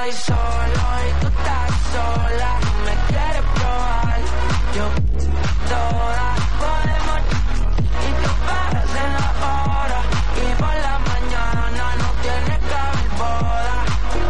estoy solo y tú estás sola. Me quieres probar, yo toda podemos y tú paras en la hora y por la mañana no tienes que haber boda.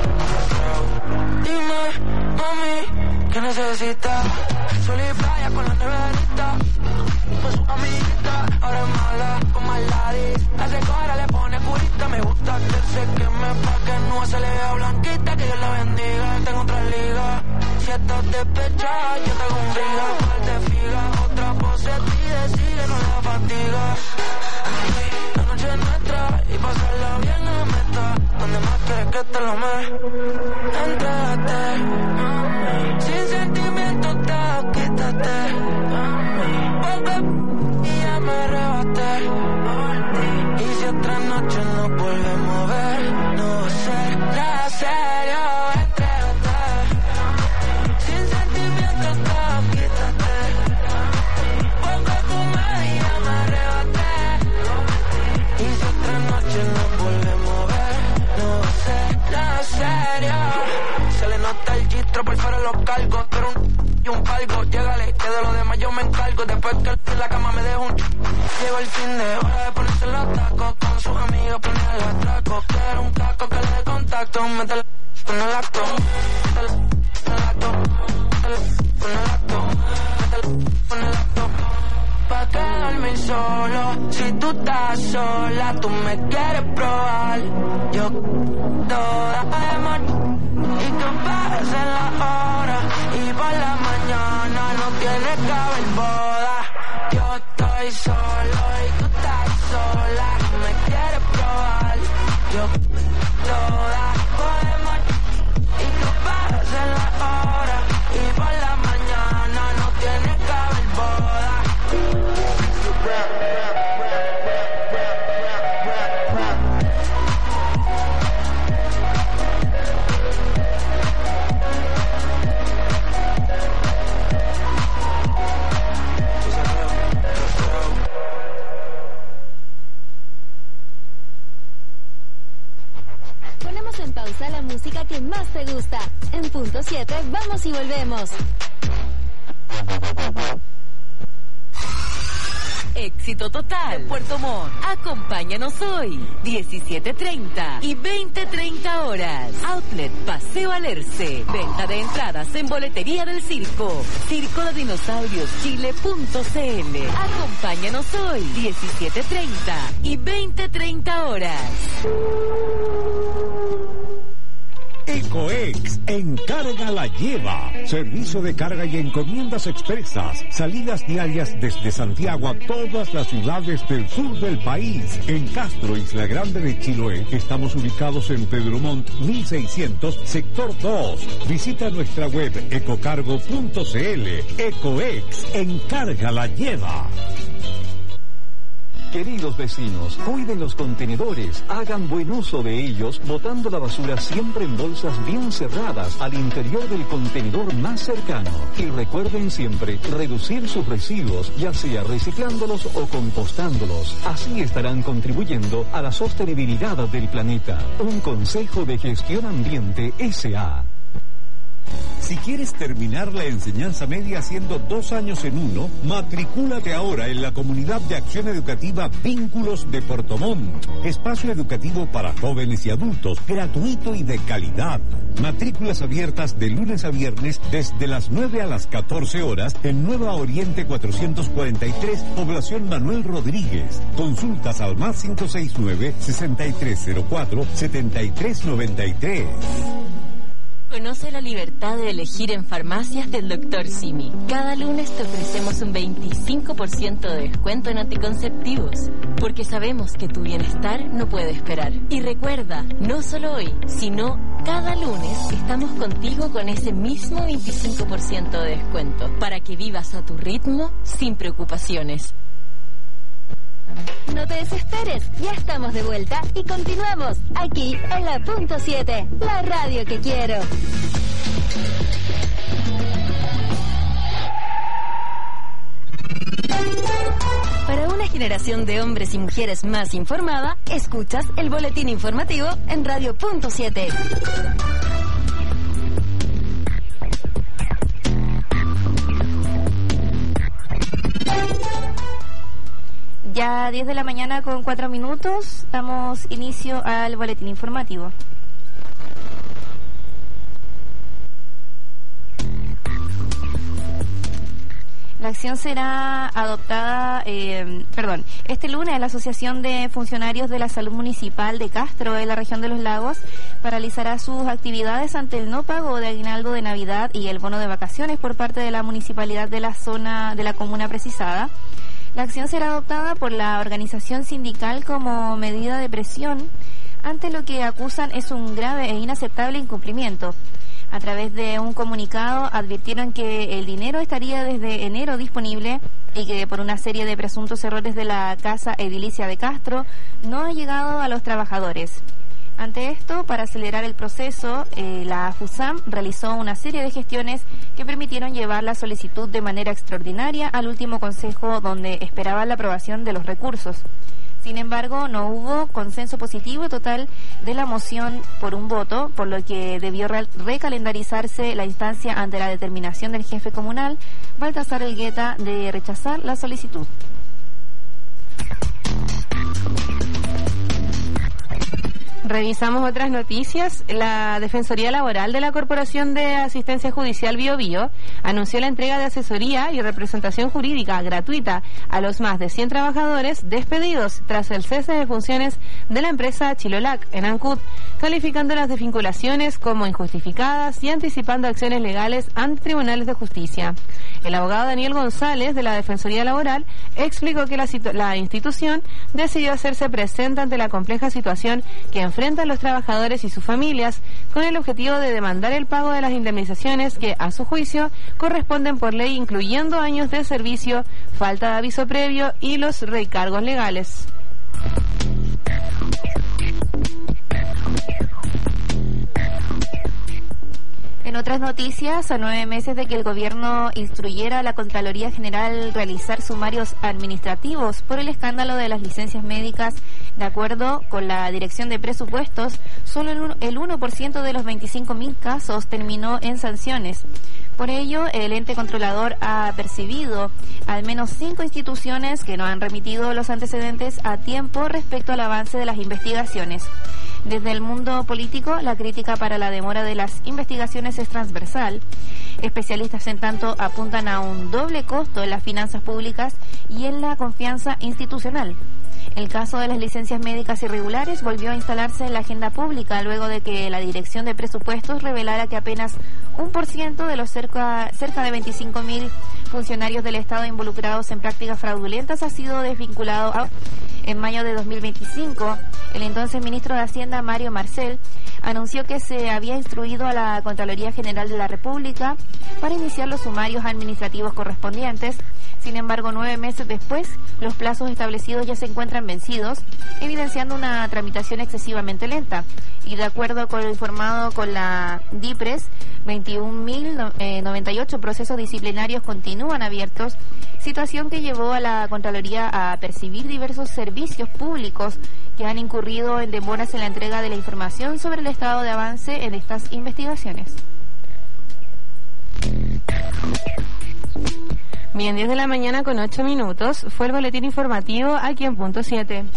Dime, mami, ¿qué necesitas? Sol y playa con la neverita, con su amiguita, ahora es mala con Malari. Hace cora, le pone curita, me gusta que se queme pa' que no se le vea blanquita, que Dios la bendiga, tengo otra liga. Si estás despechada, yo te hago un briga, par de figa, otra pose pide, sigue, no le da fatiga. La noche es nuestra y pasarla bien en meta, donde más quieres que te lo me. Entrégate, sin sentimientos te quítate, vuelve y ya me arrebaté. Y si otra noche nos volvemos a ver, no va a ser nada serio. Entrégate, sin sentimientos te quítate, vuelve tú y ya me arrebaté. Y si otra noche nos volvemos a ver, no va a ser nada serio. Se le nota el gistro, por fuera los cargos, pero y un palco, llégale, que de lo demás yo me encargo. Después que en la cama me dejo un llegó el fin de hora de ponerse los tacos, con sus amigos poner el atraco. Quiero un caco que le dé contacto, métele con el acto, métele con el acto, métele con el acto, métele con el acto. Pa' quedarme solo, si tú estás sola, tú me quieres probar, yo toda amor. Y que pasen la hora y por la mañana no tiene que haber boda. Yo estoy solo y tú estás sola, me quieres probar, yo toda podemos. Y que pasen la hora y por la mañana no tiene que haber boda. Ponemos en pausa la música que más te gusta. En punto 7 vamos y volvemos. Éxito total, Puerto Montt. Acompáñanos hoy, 17:30 y 20:30 horas. Outlet Paseo Alerce. Venta de entradas en boletería del circo. circodedinosaurioschile.cl. Acompáñanos hoy, 17:30 y 20:30 horas. Ecoex, encarga la lleva. Servicio de carga y encomiendas expresas. Salidas diarias desde Santiago a todas las ciudades del sur del país. En Castro, Isla Grande de Chiloé, estamos ubicados en Pedro Montt, 1600, sector 2. Visita nuestra web ecocargo.cl. Ecoex, encarga la lleva. Queridos vecinos, cuiden los contenedores, hagan buen uso de ellos, botando la basura siempre en bolsas bien cerradas al interior del contenedor más cercano. Y recuerden siempre reducir sus residuos, ya sea reciclándolos o compostándolos. Así estarán contribuyendo a la sostenibilidad del planeta. Un consejo de Gestión Ambiente S.A. Si quieres terminar la enseñanza media haciendo 2 años en uno, matricúlate ahora en la Comunidad de Acción Educativa Vínculos de Puerto Montt. Espacio educativo para jóvenes y adultos, gratuito y de calidad. Matrículas abiertas de lunes a viernes desde las 9 a las 14 horas en Nueva Oriente 443, Población Manuel Rodríguez. Consultas al más 569-6304-7393. Conoce la libertad de elegir en farmacias del Dr. Simi. Cada lunes te ofrecemos un 25% de descuento en anticonceptivos, porque sabemos que tu bienestar no puede esperar. Y recuerda, no solo hoy, sino cada lunes estamos contigo con ese mismo 25% de descuento, para que vivas a tu ritmo sin preocupaciones. No te desesperes, ya estamos de vuelta y continuamos aquí en la punto 7, la radio que quiero. Para una generación de hombres y mujeres más informada, escuchas el boletín informativo en Radio Punto 7. Ya 10 de la mañana con 4 minutos, damos inicio al boletín informativo. La acción será adoptada, este lunes la Asociación de Funcionarios de la Salud Municipal de Castro, de la región de Los Lagos, paralizará sus actividades ante el no pago de aguinaldo de Navidad y el bono de vacaciones por parte de la municipalidad de la zona de la comuna precisada. La acción será adoptada por la organización sindical como medida de presión ante lo que acusan es un grave e inaceptable incumplimiento. A través de un comunicado advirtieron que el dinero estaría desde enero disponible y que por una serie de presuntos errores de la Casa Edilicia de Castro no ha llegado a los trabajadores. Ante esto, para acelerar el proceso, la FUSAM realizó una serie de gestiones que permitieron llevar la solicitud de manera extraordinaria al último consejo donde esperaba la aprobación de los recursos. Sin embargo, no hubo consenso positivo total de la moción por un voto, por lo que debió recalendarizarse la instancia ante la determinación del jefe comunal, Baltasar Elgueta, de rechazar la solicitud. Revisamos otras noticias. La Defensoría Laboral de la Corporación de Asistencia Judicial Bío Bío anunció la entrega de asesoría y representación jurídica gratuita a los más de 100 trabajadores despedidos tras el cese de funciones de la empresa Chilolac en Ancud, calificando las desvinculaciones como injustificadas y anticipando acciones legales ante tribunales de justicia. El abogado Daniel González de la Defensoría Laboral explicó que la institución decidió hacerse presente ante la compleja situación que enfrentan los trabajadores y sus familias con el objetivo de demandar el pago de las indemnizaciones que, a su juicio, corresponden por ley, incluyendo años de servicio, falta de aviso previo y los recargos legales. En otras noticias, a 9 meses de que el gobierno instruyera a la Contraloría General realizar sumarios administrativos por el escándalo de las licencias médicas, de acuerdo con la Dirección de Presupuestos, solo el 1% de los 25.000 casos terminó en sanciones. Por ello, el ente controlador ha percibido al menos 5 instituciones que no han remitido los antecedentes a tiempo respecto al avance de las investigaciones. Desde el mundo político, la crítica para la demora de las investigaciones es transversal. Especialistas, en tanto, apuntan a un doble costo en las finanzas públicas y en la confianza institucional. El caso de las licencias médicas irregulares volvió a instalarse en la agenda pública luego de que la Dirección de Presupuestos revelara que apenas 1% de los cerca de 25.000 funcionarios del Estado involucrados en prácticas fraudulentas ha sido desvinculado. En mayo de 2025, el entonces ministro de Hacienda, Mario Marcel, anunció que se había instruido a la Contraloría General de la República para iniciar los sumarios administrativos correspondientes. Sin embargo, 9 meses después, los plazos establecidos ya se encuentran vencidos, evidenciando una tramitación excesivamente lenta. Y de acuerdo con lo informado con la DIPRES, 21.098 procesos disciplinarios continúan abiertos, situación que llevó a la Contraloría a percibir diversos servicios públicos que han incurrido en demoras en la entrega de la información sobre el estado de avance en estas investigaciones. Bien, 10 de la mañana con 8 minutos, fue el boletín informativo aquí en Punto 7.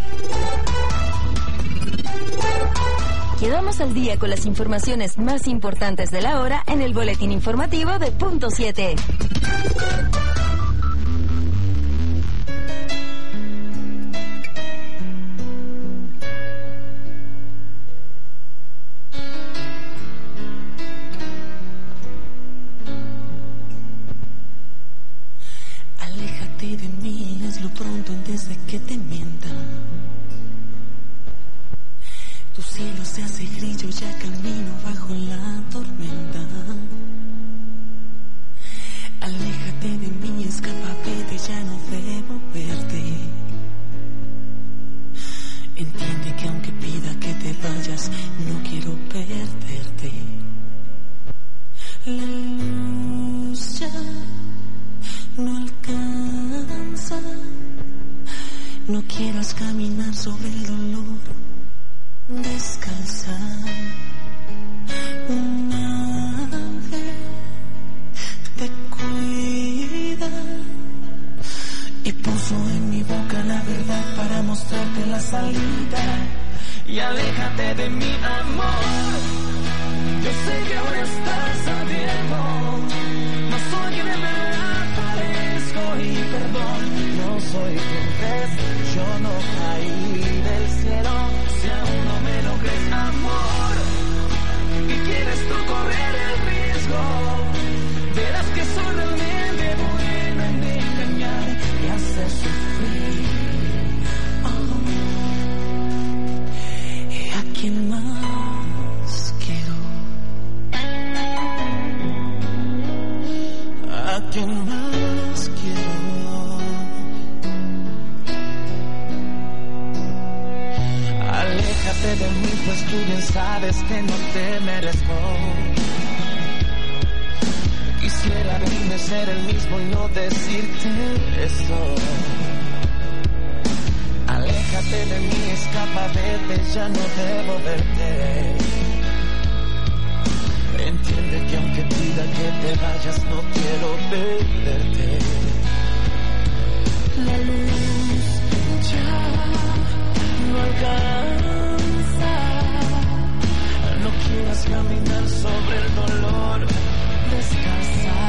Quedamos al día con las informaciones más importantes de la hora en el boletín informativo de Punto 7. Aléjate de mí, hazlo pronto antes de que te mientan. Tu cielo se hace gris, yo ya camino bajo la tormenta. Aléjate de mí, escapa, vete, ya no debo verte. Entiende que aunque pida que te vayas, no quiero perderte. La luz ya no alcanza. No quieras caminar sobre el dolor descalza. Un ángel te cuida y puso en mi boca la verdad la salida y aléjate de mi amor. Yo sé que aún estás a tiempo. No soy quien en verdad parezco y perdón. No soy quien crees, yo no caí del cielo. Si aún no me lo crees, amor, y quieres tú correr el riesgo, verás que soy realmente bueno en engañar y hacer sufrir. ¿Y a quién más quiero? ¿A quién más quiero? Aléjate de mí, pues tú bien sabes que no te merezco. Quisiera verme ser el mismo y no decirte eso. Aléjate de mí, escapa, vete, ya no debo verte. Entiende que aunque pida que te vayas, no quiero perderte. La luz ya no alcanza. No quieras caminar sobre el dolor. Descansa.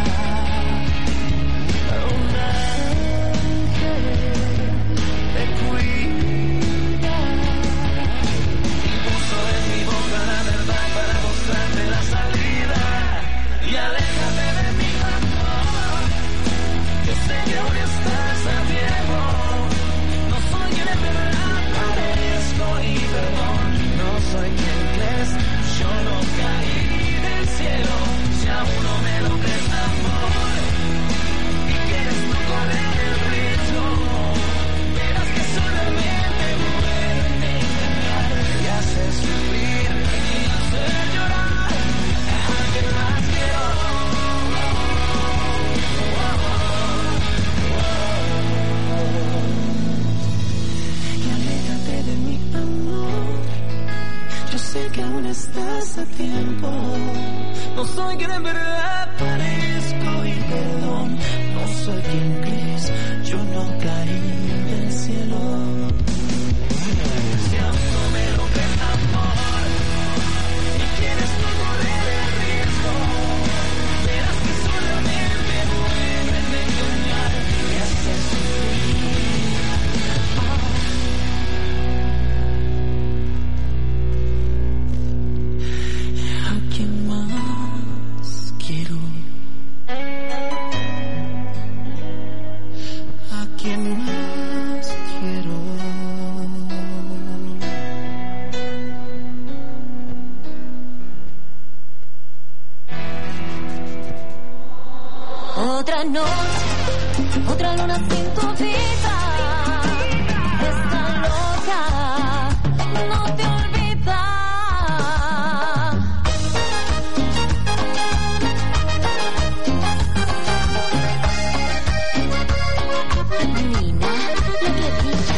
Un ángel te cuida y puso en mi boca la verdad para mostrarte la salida. Y aléjate de mi amor. Yo sé que aún estás a tiempo. No soy quien en verdad parezco y perdón. No soy quien crees, yo no caí del cielo. Si aún no me lo crees, amor, y quieres tú correr el riesgo, verás que solamente bueno en engañar y hacer sufrir y hacer llorar. ¿A quién más quiero? Y aléjate de mi amor. Yo sé que aún estás a tiempo. No soy quien en verdad parezco y perdón. No soy quien crees, yo no caí del cielo. Si aún no me lo crees, amor, y quieres no correr el riesgo, verás que solamente bueno en engañar y hacer sufrir. ¿A quién más quiero? ¿A quién más quiero? Otra noche, otra luna sin tu vida. Está loca, no te olvida. Nina, lo que brilla.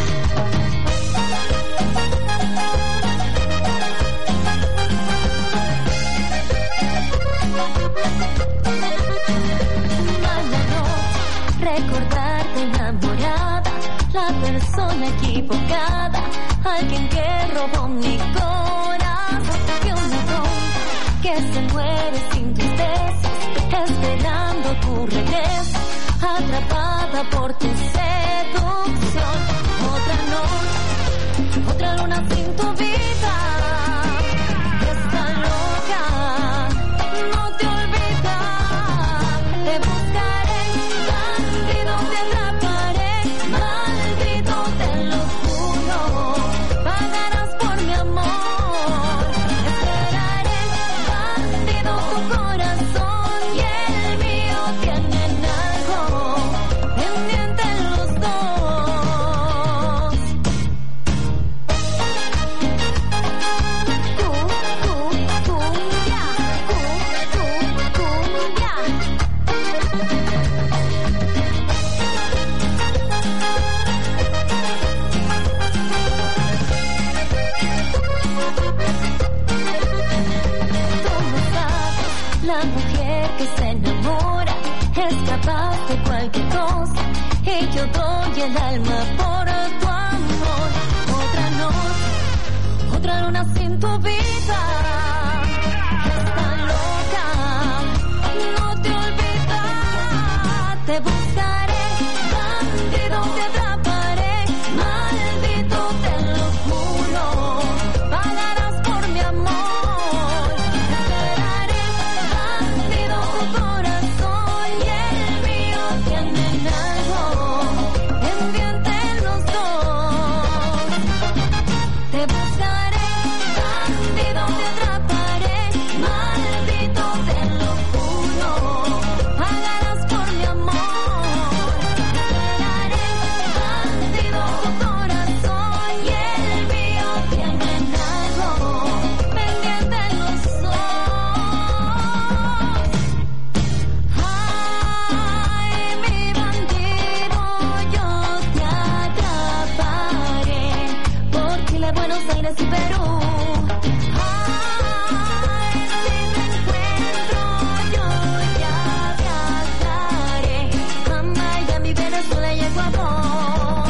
Mala noche, recordarte enamorada, la persona equivocada, alguien que robó mi corazón. Y un ladrón que se muere sin tus besos, esperando tu regreso, atrapada por tu seducción. Otra noche, otra luna sin tu vida. Está loca, no te olvida. Te buscaré, bandido, te atraparé, maldito, te lo juro. Pagarás por mi amor. Esperaré, bandido, tu corazón y el mío tienen algo pendiente los dos. Cumbia, cumbia. La mujer que se enamora es capaz de cualquier cosa y yo doy el alma por tu amor. Otra Brasil, Perú. Venezuela y Ecuador.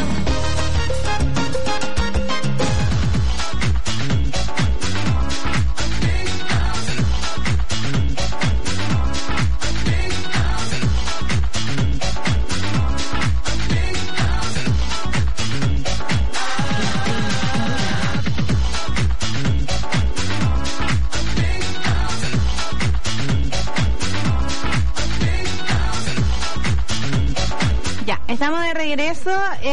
Estamos de regreso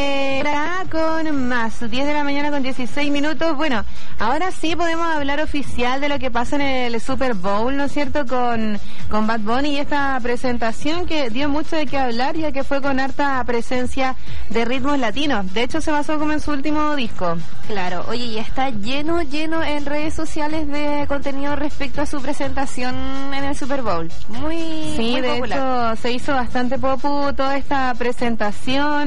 con más, 10 de la mañana con 16 minutos. Bueno, ahora sí podemos hablar oficial de lo que pasa en el Super Bowl, ¿no es cierto? Con Bad Bunny y esta presentación que dio mucho de qué hablar, ya que fue con harta presencia de ritmos latinos. De hecho, se basó como en su último disco. Claro, oye, y está lleno en redes sociales de contenido respecto a su presentación en el Super Bowl. Muy de popular. Hecho, se hizo bastante popu toda esta presentación.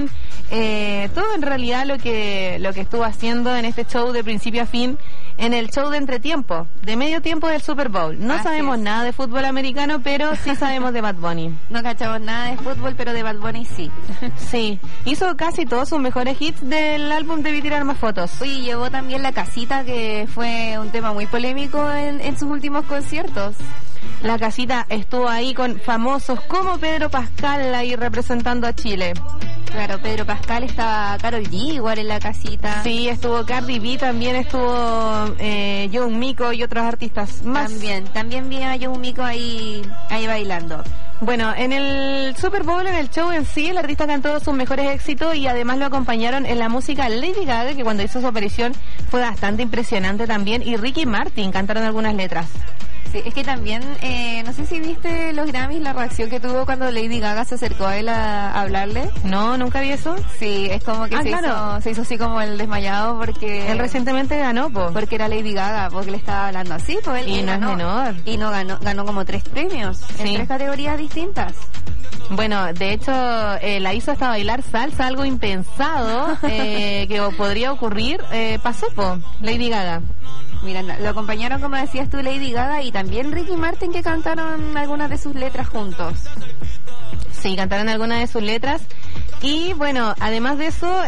Todo en realidad lo que estuvo haciendo en este show de principio a fin, en el show de entretiempo, de medio tiempo del Super Bowl. No sabemos nada de fútbol americano, pero sí sabemos de Bad Bunny. No cachamos nada de fútbol, pero de Bad Bunny sí. Sí, hizo casi todos sus mejores hits del álbum Debí Tirar Más Fotos. Oye, llevó también La Casita, que fue un tema muy polémico en sus últimos conciertos. La Casita estuvo ahí con famosos como Pedro Pascal ahí representando a Chile. Claro, Pedro Pascal, estaba Karol G igual en La Casita. Sí, estuvo Cardi B, también estuvo Young Miko y otros artistas más. También vi a Young Miko ahí bailando. Bueno, en el Super Bowl, en el show en sí, el artista cantó sus mejores éxitos y además lo acompañaron en la música Lady Gaga, que cuando hizo su aparición fue bastante impresionante también, y Ricky Martin cantaron algunas letras. Sí, es que también, no sé si viste los Grammys, la reacción que tuvo cuando Lady Gaga se acercó a él a hablarle. No, nunca vi eso. Sí, es como que se hizo así como el desmayado porque... Él recientemente ganó, porque era Lady Gaga, porque le estaba hablando así, pues él y no ganó, es menor. Y no ganó como 3 premios, en 3 categorías distintas. Bueno, de hecho, la hizo hasta bailar salsa, algo impensado que podría ocurrir, pasó Lady Gaga. Mira, lo acompañaron, como decías tú, Lady Gaga y también Ricky Martin, que cantaron algunas de sus letras juntos. Sí, cantaron algunas de sus letras. Y bueno, además de eso,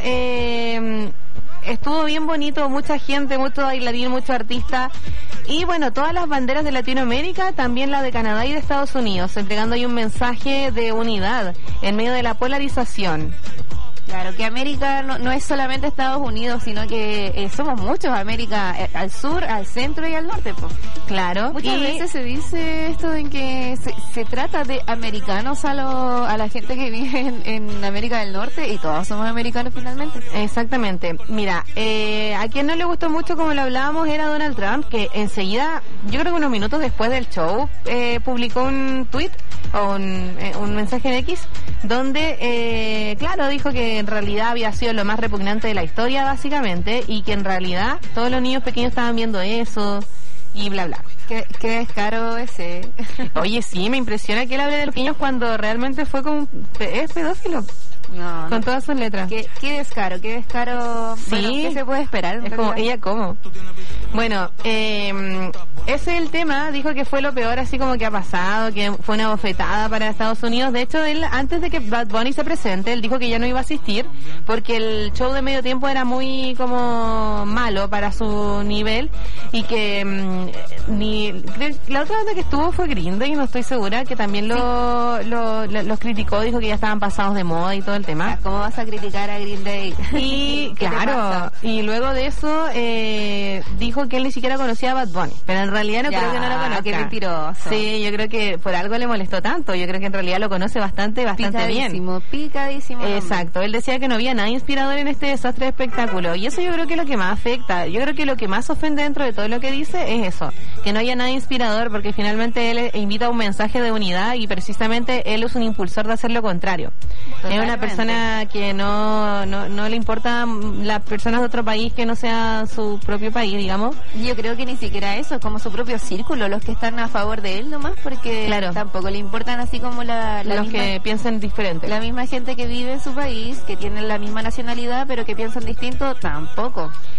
estuvo bien bonito, mucha gente, mucho bailarín, mucho artista. Y bueno, todas las banderas de Latinoamérica, también la de Canadá y de Estados Unidos, entregando ahí un mensaje de unidad en medio de la polarización. Claro, que América no es solamente Estados Unidos, sino que somos muchos, América al sur, al centro y al norte, pues. Claro. Muchas veces se dice esto de que se trata de americanos a la gente que vive en América del Norte, y todos somos americanos finalmente. Exactamente. Mira, a quien no le gustó mucho, como lo hablábamos, era Donald Trump, que enseguida, yo creo que unos minutos después del show, publicó un tweet o un mensaje en X, donde, claro, dijo que en realidad había sido lo más repugnante de la historia, básicamente, y que en realidad todos los niños pequeños estaban viendo eso y bla bla. Qué descaro ese. Oye, sí, me impresiona que él hable de los niños cuando realmente fue como es pedófilo. No, con todas sus letras. Qué descaro. Sí. Bueno, ¿qué se puede esperar? Es como, ¿ella cómo? Bueno, ese es el tema. Dijo que fue lo peor así como que ha pasado, que fue una bofetada para Estados Unidos. De hecho, él, antes de que Bad Bunny se presente, él dijo que ya no iba a asistir porque el show de medio tiempo era muy como malo para su nivel, y que la otra banda que estuvo fue Green Day, no estoy segura, que también los criticó, dijo que ya estaban pasados de moda y todo el tema. ¿Cómo vas a criticar a Green Day? Y claro, y luego de eso dijo que él ni siquiera conocía a Bad Bunny, pero en realidad creo que no lo conozca. Qué mentiroso. Sí, yo creo que por algo le molestó tanto. Yo creo que en realidad lo conoce bastante bien. Picadísimo. Exacto, él decía que no había nada inspirador en este desastre de espectáculo, y eso yo creo que es lo que más afecta. Yo creo que lo que más ofende dentro de todo lo que dice es eso, que no haya nada inspirador, porque finalmente él invita a un mensaje de unidad y precisamente él es un impulsor de hacer lo contrario. Totalmente. Es una persona que no le importa las personas de otro país que no sea su propio país, digamos. Yo creo que ni siquiera eso, como su propio círculo, los que están a favor de él nomás, porque claro, tampoco le importan así como los misma, que piensen diferente. La misma gente que vive en su país, que tienen la misma nacionalidad, pero que piensan distinto, tampoco.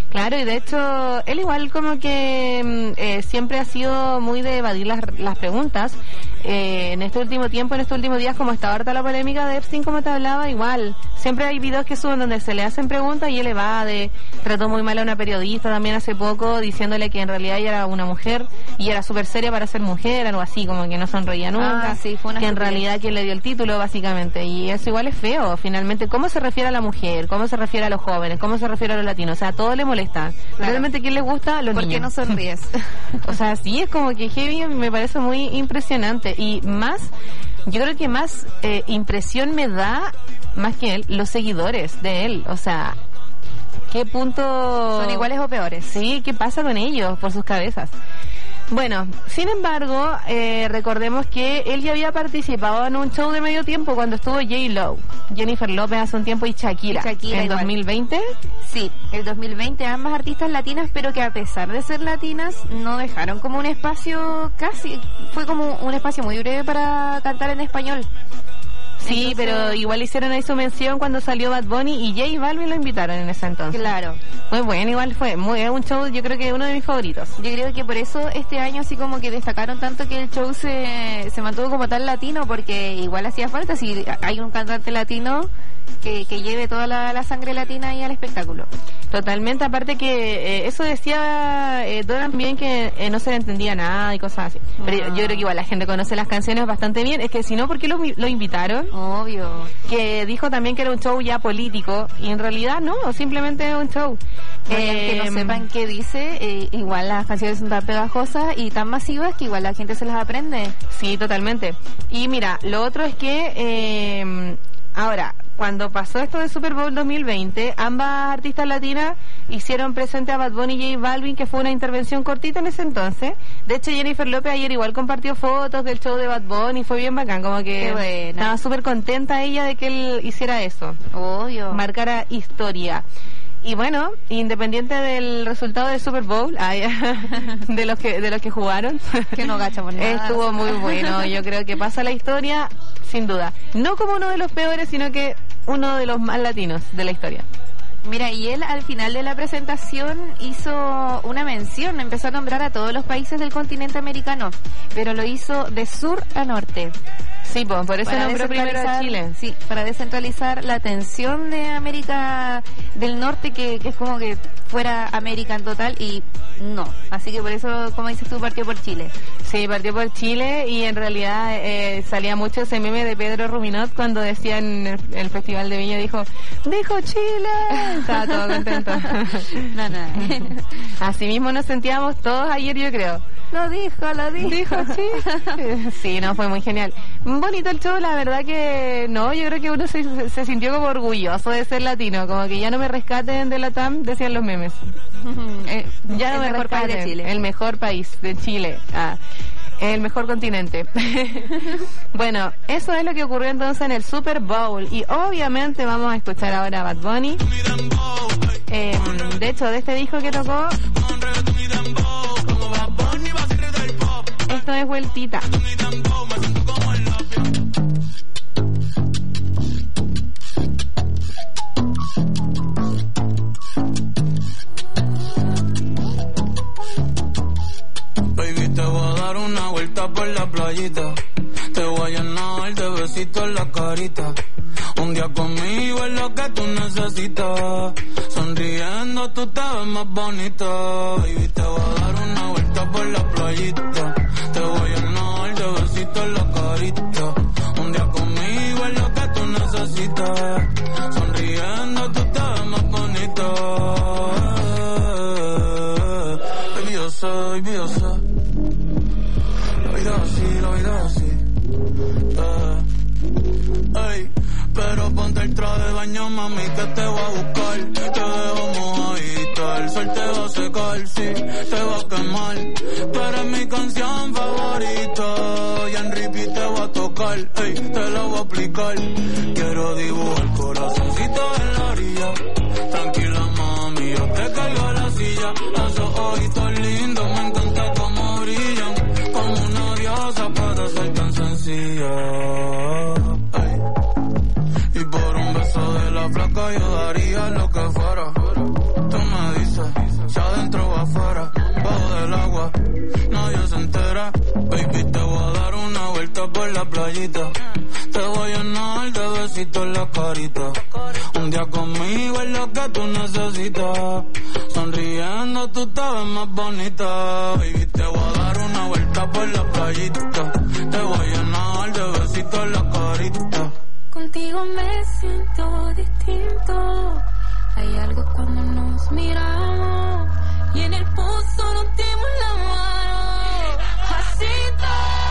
Claro, y de hecho, él igual como que siempre ha sido muy de evadir las preguntas. En este último tiempo, en estos últimos días, como estaba harta la polémica de Epstein, como te hablaba, igual, siempre hay videos que suben donde se le hacen preguntas y él evade. Trató muy mal a una periodista también hace poco, diciéndole que en realidad ella era una mujer y era súper seria para ser mujer, algo así, como que no sonreía nunca, sí, fue una que en estupidez. realidad quien le dio el título, básicamente, y eso igual es feo, finalmente, ¿cómo se refiere a la mujer? ¿Cómo se refiere a los jóvenes? ¿Cómo se refiere a los latinos? O sea, a todo le molesta. Claro. Realmente, ¿quién le gusta? Los ¿Por niños. qué no sonríes? O sea, sí, es como que heavy, me parece muy impresionante. Y más, yo creo que más impresión me da, más que él, los seguidores de él. O sea, ¿qué punto? ¿Son iguales o peores? Sí, ¿qué pasa con ellos por sus cabezas? Bueno, sin embargo, recordemos que él ya había participado en un show de medio tiempo cuando estuvo J-Lo, Jennifer López hace un tiempo y Shakira Y Shakira en igual. 2020. Sí, el 2020 ambas artistas latinas, pero que a pesar de ser latinas no dejaron como un espacio casi, fue como un espacio muy breve para cantar en español. Sí, Entonces, pero igual hicieron ahí su mención cuando salió Bad Bunny y J Balvin lo invitaron en ese entonces. Claro. Muy bueno, igual fue es un show, yo creo que uno de mis favoritos. Yo creo que por eso este año así como que destacaron tanto que el show se mantuvo como tal latino, porque igual hacía falta si hay un cantante latino que lleve toda la sangre latina ahí al espectáculo. Totalmente, aparte que eso decía Dora también que no se le entendía nada y cosas así. Pero yo creo que igual la gente conoce las canciones bastante bien. Es que si no, ¿por qué lo invitaron? Obvio. Que dijo también que era un show ya político y en realidad no, simplemente es un show. Que no sepan qué dice, igual las canciones son tan pegajosas y tan masivas que igual la gente se las aprende. Sí, totalmente. Y mira, lo otro es que ahora, cuando pasó esto del Super Bowl 2020, ambas artistas latinas hicieron presente a Bad Bunny y J Balvin, que fue una intervención cortita en ese entonces. De hecho, Jennifer López ayer igual compartió fotos del show de Bad Bunny, fue bien bacán, como que Qué buena. estaba súper contenta ella de que él hiciera eso, Obvio. marcara historia. Y bueno, independiente del resultado del Super Bowl, de los que jugaron, Que no gachamos nada. estuvo muy bueno. Yo creo que pasa la historia, sin duda. No como uno de los peores, sino que uno de los más latinos de la historia. Mira, y él al final de la presentación hizo una mención, empezó a nombrar a todos los países del continente americano, pero lo hizo de sur a norte. Sí, pues, por eso Para nombró primero a descentralizar- Chile. Sí, para descentralizar la atención de América del Norte, que es como que fuera América en total, y no. Así que por eso, como dices tú, partió por Chile. Sí, partió por Chile y en realidad salía mucho ese meme de Pedro Ruminot cuando decía en el Festival de Viña, dijo Chile. Estaba todo contento. No. Así mismo nos sentíamos todos ayer, yo creo. Lo dijo. Sí. Sí, no, fue muy genial. Bonito el show, la verdad que no, yo creo que uno se sintió como orgulloso de ser latino, como que ya no me rescaten de la TAM, decían los memes. Ya no El me mejor país de rescaten. Chile. El mejor país de Chile. El mejor continente. Bueno, eso es lo que ocurrió entonces en el Super Bowl. Y obviamente vamos a escuchar ahora a Bad Bunny. De hecho, de este disco que tocó, esto es Vueltita. Baby, te voy a dar una vuelta por la playita. Te voy a llenar de besitos en la carita. Un día conmigo es lo que tú necesitas. Sonriendo tú te ves más bonita. Baby, te voy a dar una vuelta por la playita. Te voy a llenar de besitos en la carita. Un día conmigo es lo que tú necesitas. Sonriendo tú te ves más bonita. Baby, yo sé. La vida es así. Ey, pero ponte el traje de baño, mami, que te voy a buscar. Te dejo mojadita, el sol te va a secar, sí, te va a quemar. Tú eres mi canción favorita, y en repeat te voy a tocar, ey, te la voy a aplicar. Quiero dibujar corazoncito en la orilla. Tranquila, mami, yo te cargo la silla. Esos ojitos lindos, me encanta cómo brillan. Como una diosa para ser tan sencilla. Ey. Y por un beso de la flaca yo daría lo que fuera. Tú me dices. Sonriendo tú te ves más bonita. Baby, te voy a dar una vuelta por la playita. Te voy a llenar de besitos en la carita. Contigo me siento distinto. Hay algo cuando nos miramos y en el pozo nos dimos la mano. Pasito.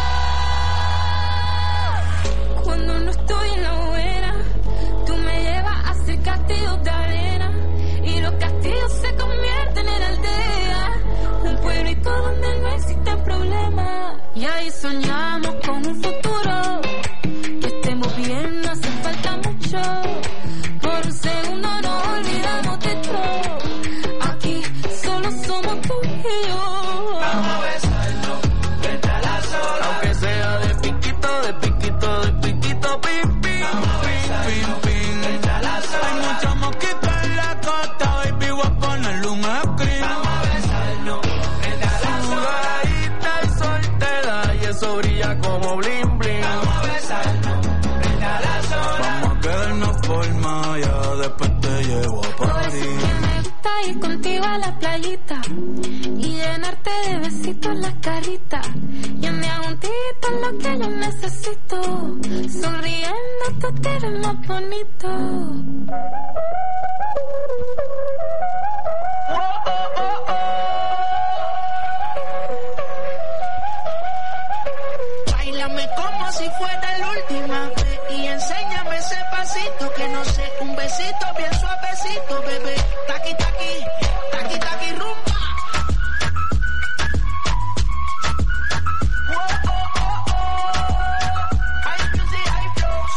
Cuando no estoy en la buena, tú me llevas a hacer castillos de arena y los castillos se convierten en aldea, un pueblito donde no existen problemas. Y ahí soñamos con un futuro, que estemos bien, no hace falta mucho. Por un segundo nos olvidamos de todo. Aquí solo somos tú y yo. Vamos a besarnos frente a la sola, aunque sea de piquito, de piquito, de piquito, pim, pim. Vamos a besarnos frente a la sola. Hay muchos mosquitos en la costa, baby, voy a ponerle un screen. Vamos a besarnos frente a la sola. Sudadita y soltera y eso brilla como bling, bling. Vamos a besarnos frente a la sola. Vamos a quedarnos por Maya, después te llevo a Por eso París. es que me gusta ir contigo a la playita y llenarte de besitos las caritas. Y en mi aguntito es lo que yo necesito. Sonriendo tú te ves más bonito. Báilame como si fuera la última vez y enséñame ese pasito que no sé, un besito bien suavecito, bebé. Taqui, taqui, taqui, taqui, rumba. Hay music, hay flows.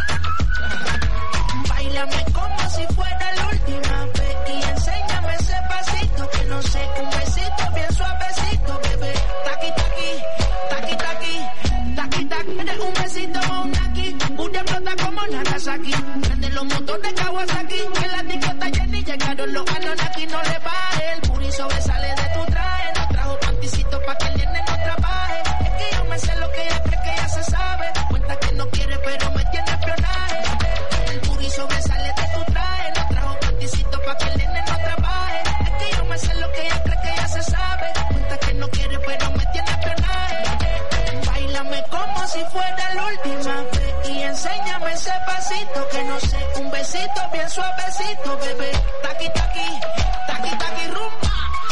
Báilame como si fuera la última vez y enséñame ese pasito que no sé, un besito bien suavecito, bebé. Taqui, taqui, taqui, taqui, taqui, taqui. Eres un besito o un aquí, una explota como Nagasaki. Prende los motores Kawasaki, que la discota Jenny llegaron los Anunnaki. No le baje, el puri sobresale de tu traje. No trajo panticito pa' que el nene no trabaje. Es que yo me sé lo que ella cree que ya se sabe. Cuenta que no quiere pero me tiene espionaje. El puri sobresale de tu traje. No trajo panticito pa' que el nene no trabaje. Es que yo me sé lo que ella cree que ya se sabe. Cuenta que no quiere pero me tiene espionaje. Báilame como si fuera la última vez y enséñame ese pasito que no sé, un besito bien suavecito, bebé. Taqui, taqui, taqui, taqui, rumba.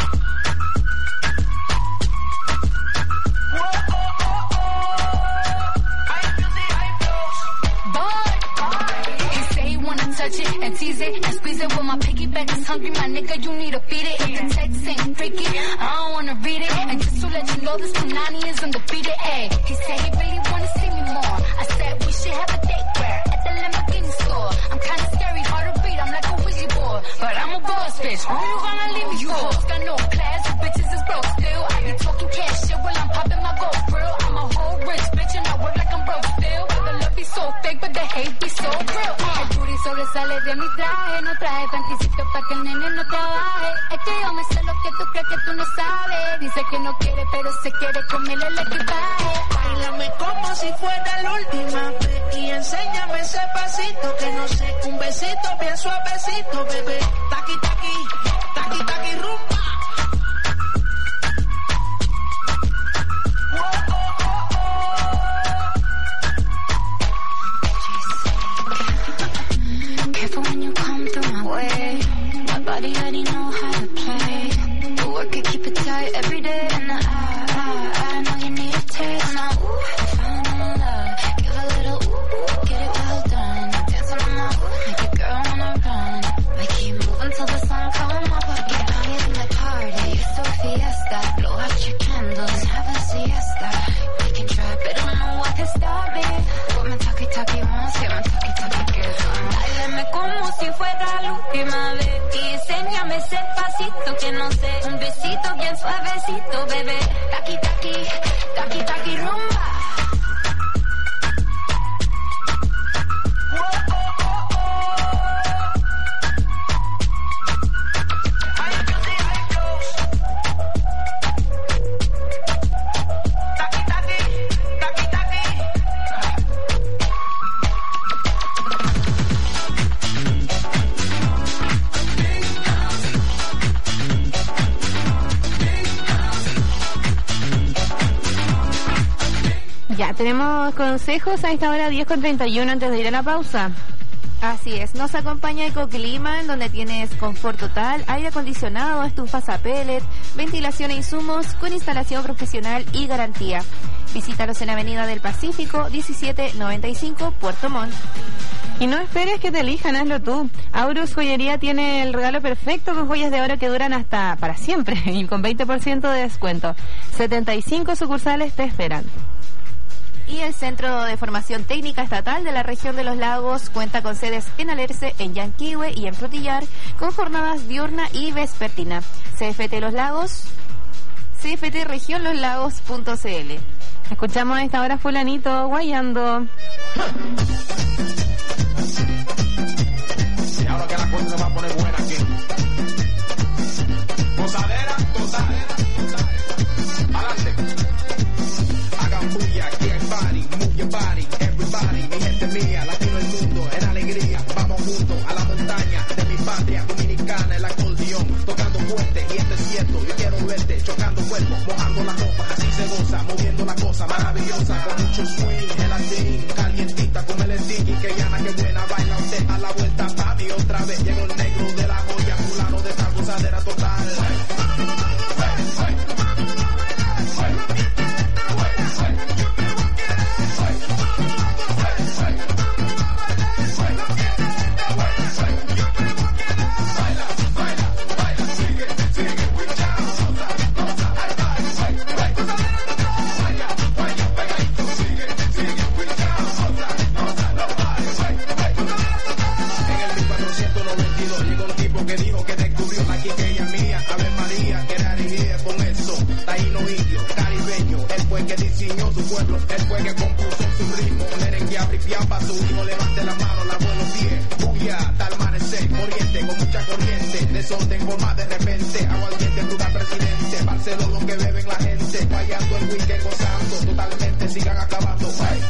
He say he wanna touch it and tease it and squeeze it. When my piggyback is hungry, my nigga, you need to feed it. If the text ain't freaky, I don't wanna read it. And just to let you know, this Punani is undefeated. Ay, he said he really wanna see me more. I said we should have a date where at the Lamborghini store. I'm kinda scary, hard to beat, I'm like a Ouija board, but I'm a boss bitch. Who you gonna leave me for? You hoes got no class, you bitches is broke still. I be talking cash shit while I'm popping my gold grill. I'm a whole rich bitch and I work like I'm broke still. But the love be so fake, but the hate be so real. El booty sobresale de mi traje, no traje panticito pa' que el nene no trabaje. Es que yo me sé lo que tú crees que tú no sabes. Dice que no quiere, pero se quiere comerle el equipaje. Báilame como si fuera la última vez y enséñame ese pasito que no sé, un besito bien suavecito, bebé. Taqui, taqui, taqui, taqui, rumba. Careful when you come through my way. My body already know how to play. But work it, keep it tight every day. And I know you need a taste. Now, ooh, find my love. Give a little ooh, get it well done. Dance on my ooh, make a girl wanna run. We keep moving till the sun come up again. I am the party, it's so fiesta. Blow out your candles, have a siesta. We can try, but don't know what to stop it. What my talkie wants, yeah, my talkie gives. Báilame como si fuera la última vez y enséñame ese pasito que no sé, un besito bien suavecito, bebé. Taqui, taqui, taqui, taqui, rumba. Taqui, taqui, taqui, taqui. Tenemos consejos a esta hora 10:31 antes de ir a la pausa. Así es, nos acompaña Ecoclima, en donde tienes confort total, aire acondicionado, estufas a pellet, ventilación e insumos con instalación profesional y garantía. Visítalos en Avenida del Pacífico, 1795, Puerto Montt. Y no esperes que te elijan, hazlo tú. Aurus Joyería tiene el regalo perfecto con joyas de oro que duran hasta para siempre y con 20% de descuento. 75 sucursales te esperan. Y el Centro de Formación Técnica Estatal de la Región de los Lagos cuenta con sedes en Alerce, en Yanquihue y en Frutillar, con jornadas diurna y vespertina. CFT Los Lagos, CFT Región Los Lagos.cl. Escuchamos a esta hora fulanito guayando. Y ahora que la cosa se va a poner buena aquí. Gozadera, gozadera, gozadera. Adelante. Hagan bulla, get body, move your body, everybody. Mi gente mía, latino el mundo, en alegría. Vamos juntos a la montaña de mi patria dominicana, el acordeón, tocando fuerte, y esto es cierto, yo quiero verte, chocando cuerpos, mojando la ropa, así se goza, moviendo la cosa maravillosa, con mucho swing, gelatín, calientita, con el sticky, que llana, que buena, baila usted a la vuelta, papi, otra vez, llegó el negro de la joya, fulano de esta gozadera total. Él fue que compuso su ritmo, merengue abripiado para su hijo, levante la mano, la buena pie, bulla, hasta el amanecer, oriente, con mucha corriente, desorden, forma de repente, aguardiente, lugar presidente, Barcelona que beben la gente, fallando el weekend, gozando, totalmente, sigan acabando,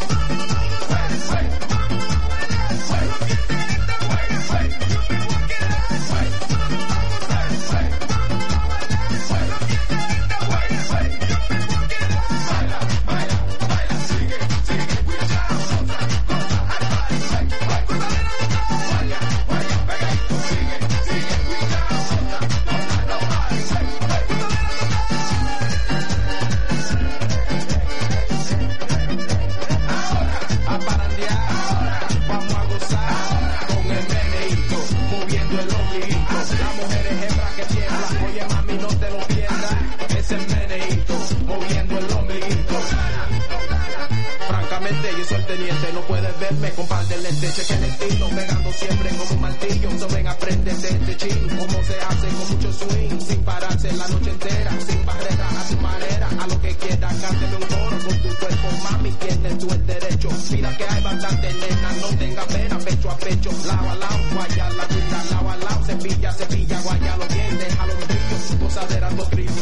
no puedes verme, comparte el lente, cheque el estilo, pegando siempre como un martillo, so ven, aprende de este chill, cómo se hace con mucho swing, sin pararse la noche entera, sin barrera, a tu manera, a lo que quieras, cánteme un coro, con tu cuerpo, mami, tienes tú el derecho, mira que hay bastante nena, no tenga pena, pecho a pecho, lado a lado, guaya la vida, lado a lado, cepilla, cepilla, guayalo bien, déjalo en brillo, gozadera, dos trillos.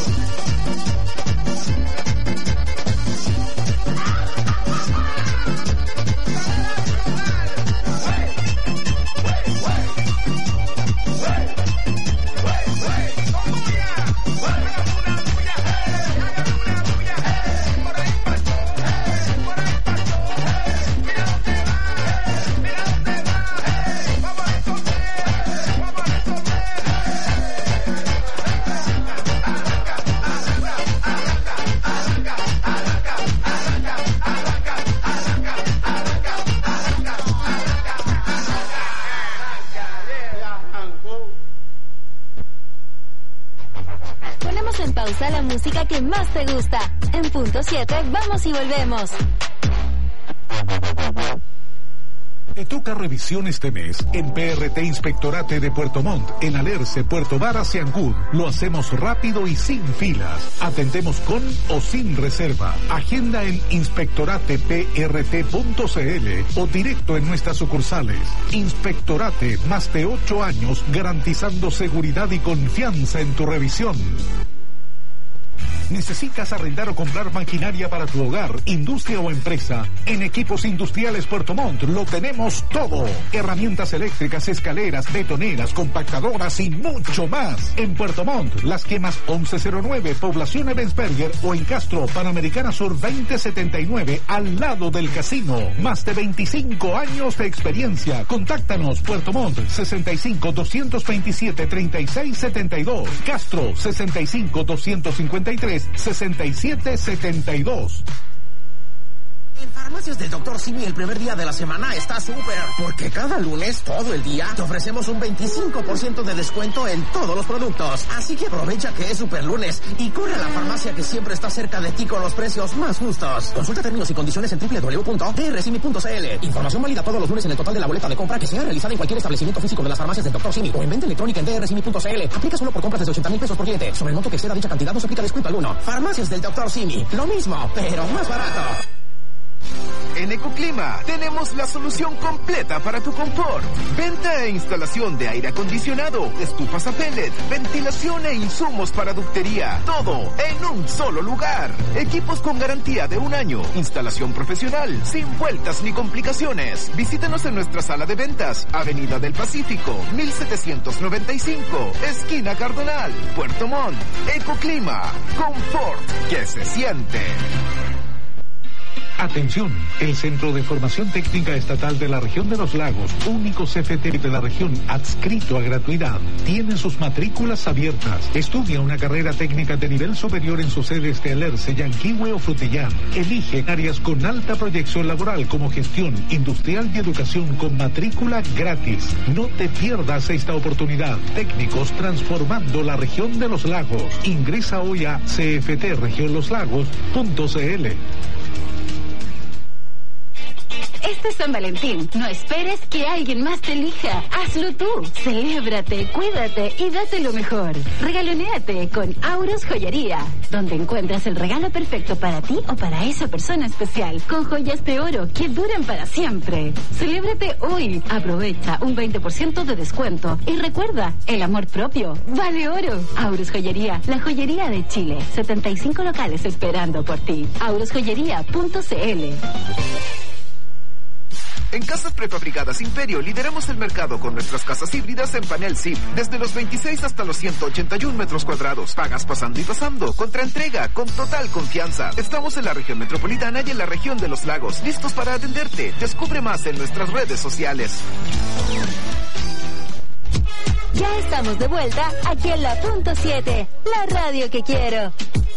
La música que más te gusta. En punto 7, vamos y volvemos. Te toca revisión este mes en PRT Inspectorate de Puerto Montt, en Alerce, Puerto Varas y Ancud. Lo hacemos rápido y sin filas. Atendemos con o sin reserva. Agenda en inspectorateprt.cl o directo en nuestras sucursales. Inspectorate, más de 8 años garantizando seguridad y confianza en tu revisión. ¿Necesitas arrendar o comprar maquinaria para tu hogar, industria o empresa? En Equipos Industriales Puerto Montt lo tenemos todo. Herramientas eléctricas, escaleras, betoneras, compactadoras y mucho más. En Puerto Montt, Las Quemas 1109, Población Ebensberger, o en Castro, Panamericana Sur 2079, al lado del casino. Más de 25 años de experiencia. Contáctanos. Puerto Montt 65 227 3672. Castro 65 253 6772. En Farmacias del Dr. Simi el primer día de la semana está súper, porque cada lunes, todo el día, te ofrecemos un 25% de descuento en todos los productos. Así que aprovecha que es super lunes y corre a la farmacia que siempre está cerca de ti con los precios más justos. Consulta términos y condiciones en www.drsimi.cl. Información válida todos los lunes en el total de la boleta de compra que sea realizada en cualquier establecimiento físico de las Farmacias del Dr. Simi o en venta electrónica en drsimi.cl. Aplica solo por compras desde 80,000 pesos por cliente. Sobre el monto que exceda dicha cantidad no se aplica descuento alguno. Farmacias del Dr. Simi. Lo mismo, pero más barato. En Ecoclima tenemos la solución completa para tu confort. Venta e instalación de aire acondicionado, estufas a pellet, ventilación e insumos para ductería. Todo en un solo lugar. Equipos con garantía de 1 año. Instalación profesional, sin vueltas ni complicaciones. Visítanos en nuestra sala de ventas, Avenida del Pacífico, 1795, esquina Cardonal, Puerto Montt. Ecoclima, confort que se siente. Atención, el Centro de Formación Técnica Estatal de la Región de los Lagos, único CFT de la región adscrito a gratuidad, tiene sus matrículas abiertas. Estudia una carrera técnica de nivel superior en sus sedes de Alerce, Yanquihue o Frutillar. Elige áreas con alta proyección laboral como gestión, industrial y educación con matrícula gratis. No te pierdas esta oportunidad. Técnicos transformando la región de los lagos. Ingresa hoy a cftregionloslagos.cl. Este es San Valentín. No esperes que alguien más te elija. Hazlo tú. Celébrate, cuídate y date lo mejor. Regalonéate con Auros Joyería, donde encuentras el regalo perfecto para ti o para esa persona especial, con joyas de oro que duran para siempre. Celébrate hoy. Aprovecha un 20% de descuento. Y recuerda, el amor propio vale oro. Auros Joyería, la joyería de Chile. 75 locales esperando por ti. aurosjoyería.cl. En Casas Prefabricadas Imperio lideramos el mercado con nuestras casas híbridas en panel SIP, desde los 26 hasta los 181 metros cuadrados. Pagas pasando y pasando, contra entrega, con total confianza. Estamos en la región metropolitana y en la región de los lagos, listos para atenderte. Descubre más en nuestras redes sociales. Ya estamos de vuelta aquí en la Punto 7, la radio que quiero.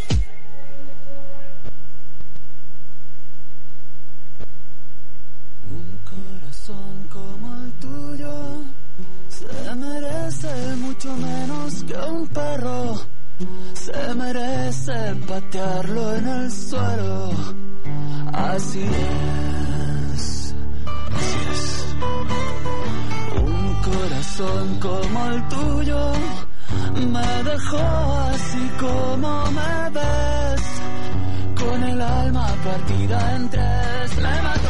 Como el tuyo se merece mucho menos que un perro, se merece patearlo en el suelo. Así es, así es. Un corazón como el tuyo me dejó así como me ves, con el alma partida en tres, me mató.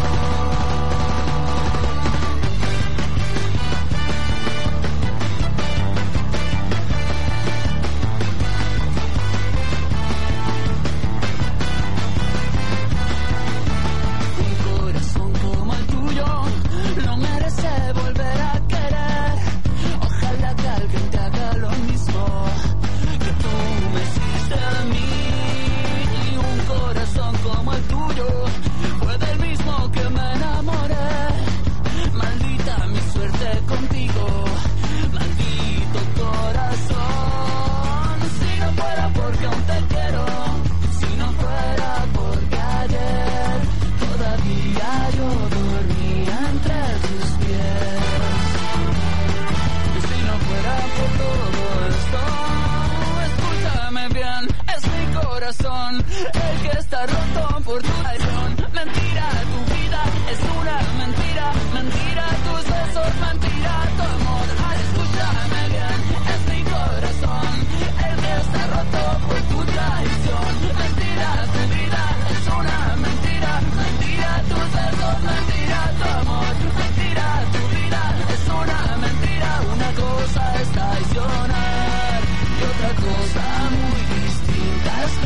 El que está roto por tu traición. Mentira, tu vida es una mentira. Mentira, tus besos, mentira, tu amor. Ay, escúchame bien, es mi corazón el que está roto por tu traición. Mentira, tu vida es una mentira. Mentira, tus besos, mentira, tu amor. Mentira, tu vida es una mentira. Una cosa es traicionar y otra cosa muy distinta es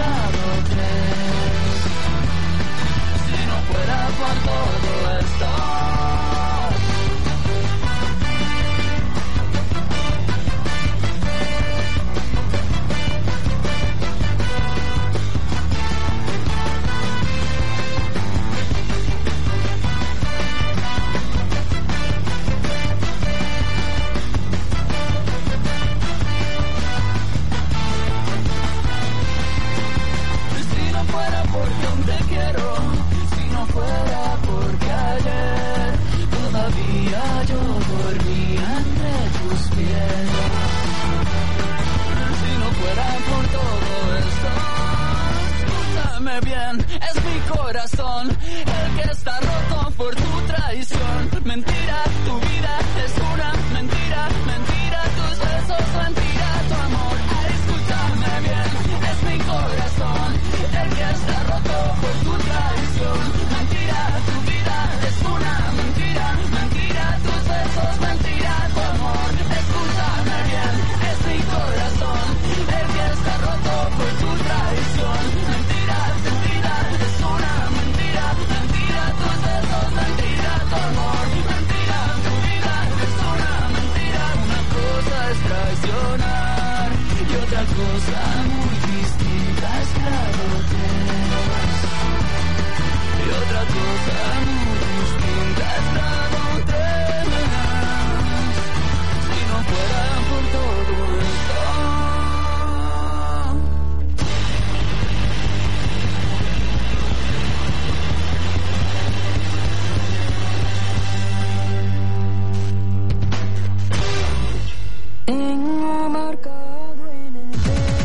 corazón, el que está roto por tu traición. Mentira, tu vida es una mentira, mentira, tus besos, mentira, tu amor. Escúchame bien, es mi corazón, el que está roto por tu traición. Mentira, tu vida es una mentira, mentira, tus besos, mentira, tu amor. Escúchame bien, es mi corazón, el que está roto por tu traición. Mentira, tu vida es una mentira, mentira, tus besos, mentira, tu amor. Mentira, tu vida es una mentira. Una cosa es traicionar y otra cosa muy distinta es la adultez. Y otra cosa muy distinta es la adultez. Si no fuera por todo esto. Tengo marcado en el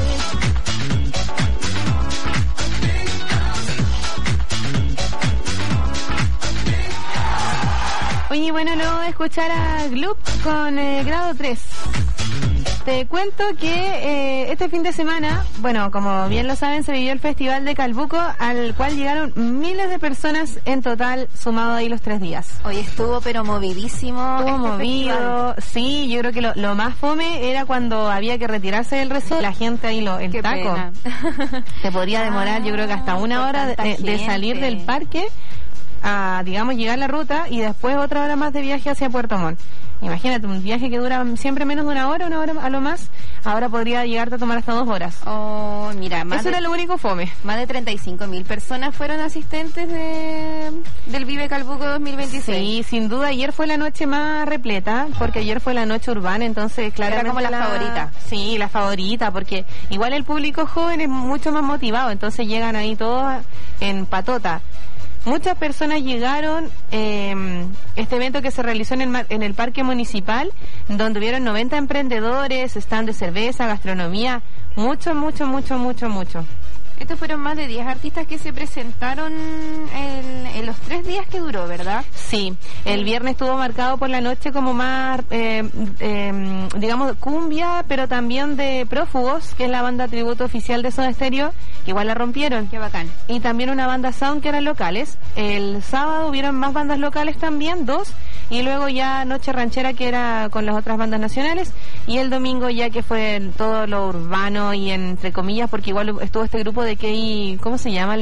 Oye, bueno, luego de escuchar a Gloop con grado 3, te cuento que este fin de semana, bueno, como bien lo saben, se vivió el Festival de Calbuco, al cual llegaron miles de personas en total, sumado ahí los 3 días. Hoy estuvo pero movidísimo. Estuvo movido, sí, yo creo que lo más fome era cuando había que retirarse del recinto, la gente ahí, el Qué taco. pena. Se podría demorar, yo creo que hasta una hora de salir del parque a, digamos, llegar a la ruta y después otra hora más de viaje hacia Puerto Montt. Imagínate, un viaje que dura siempre menos de una hora a lo más, ahora podría llegarte a tomar hasta 2 horas. Oh, mira, eso era lo único fome. Más de 35.000 personas fueron asistentes del Vive Calbuco 2026. Sí, sin duda, ayer fue la noche más repleta, porque ayer fue la noche urbana, entonces claramente era como la favorita. Sí, la favorita, porque igual el público joven es mucho más motivado, entonces llegan ahí todos en patota. Muchas personas llegaron, este evento que se realizó en el Parque Municipal, donde hubieron 90 emprendedores, stand de cerveza, gastronomía, mucho. Estos fueron más de 10 artistas que se presentaron en los 3 días que duró, ¿verdad? Sí, el viernes estuvo marcado por la noche como más, digamos, cumbia, pero también de Prófugos, que es la banda tributo oficial de Soda Stereo, que igual la rompieron. Qué bacán. Y también una banda sound que eran locales. El sábado hubieron más bandas locales también, 2, y luego ya Noche Ranchera, que era con las otras bandas nacionales, y el domingo ya que fue todo lo urbano y entre comillas, porque igual estuvo este grupo de K, ¿cómo se llaman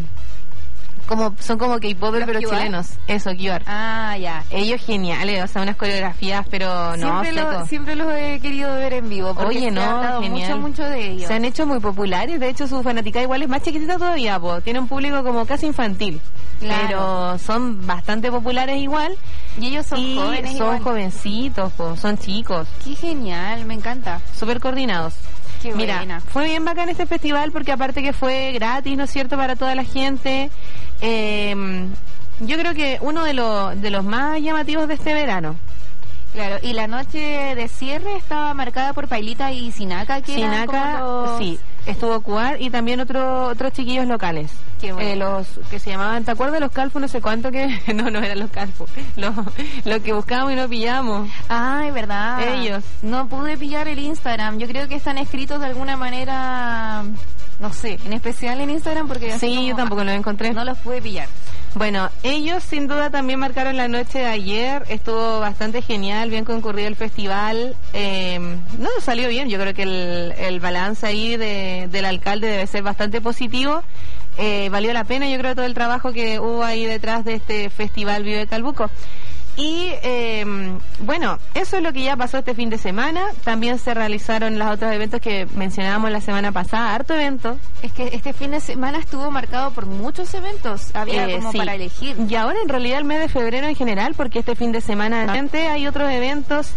son como K-pop pero QR? chilenos? Eso, QR. Ah, ya. Ellos geniales, o sea, unas coreografías, pero siempre los he querido ver en vivo. Porque oye, se ha hablado genial. mucho de ellos. Se han hecho muy populares, de hecho su fanaticada igual es más chiquitita todavía, tiene un público como casi infantil. Claro. Pero son bastante populares igual. Y ellos son jóvenes. Son jovencitos, son chicos. Qué genial, me encanta. Súper coordinados. Qué Mira, buena. Fue bien bacán este festival porque aparte que fue gratis, ¿no es cierto?, para toda la gente. Yo creo que uno de los más llamativos de este verano. Claro, y la noche de cierre estaba marcada por Pailita y Sinaca, que eran como los... Sí, estuvo Cuar y también otros chiquillos locales. Qué bueno. Los que se llamaban, ¿te acuerdas de los Calfos? No sé cuánto que... No eran los Calfos. Los que buscábamos y no pillamos. Ay, verdad. Ellos. No pude pillar el Instagram. Yo creo que están escritos de alguna manera, no sé, en especial en Instagram porque... Sí, yo tampoco los encontré. No los pude pillar. Bueno, ellos sin duda también marcaron la noche de ayer, estuvo bastante genial, bien concurrido el festival, salió bien, yo creo que el balance ahí del alcalde debe ser bastante positivo, valió la pena, yo creo, todo el trabajo que hubo ahí detrás de este festival Vive Calbuco. Y bueno, eso es lo que ya pasó este fin de semana. También se realizaron los otros eventos que mencionábamos la semana pasada, harto evento. Es que este fin de semana estuvo marcado por muchos eventos, había como sí, para elegir. Y ahora en realidad el mes de febrero en general, porque este fin de semana hay otros eventos.